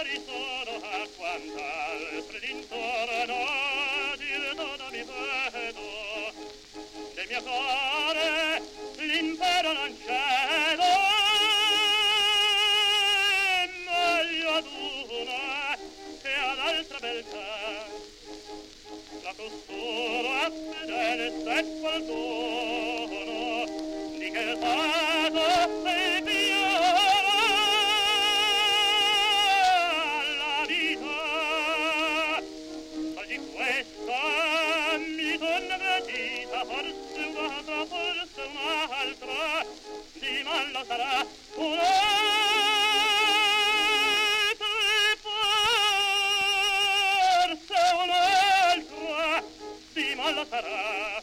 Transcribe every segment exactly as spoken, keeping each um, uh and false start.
pari sono a quant'altri d'intorno dir non mi vedo del mio cuore l'impero non cedo meglio ad una che ad altra beltà la costura fedelezza e qualcuno di che stato e piora la vita ma di questa mi convertita forse un'altra forse un'altra di mallo sarà un'altra lo sarà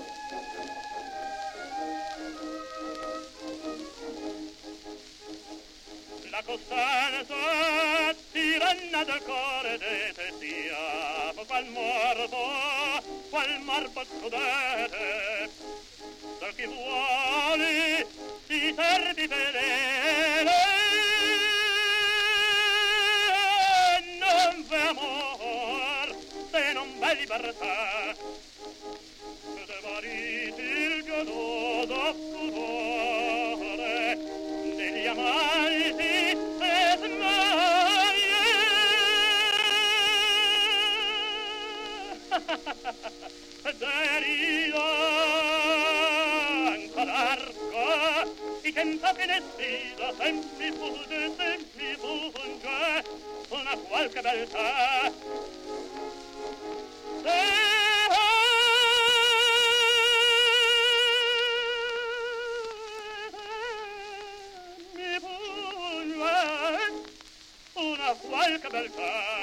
la costanza tiranna del cuore de te sia qual morbo qual morbo crudele da chi vuole si servi fedele non v'è amor se non v'è libertà mariti il giodoso furore degli amanti e smaie derido ancora arco i tempo che ne sfida se mi fugge se mi fugge una qualche beltà se una qualche beltà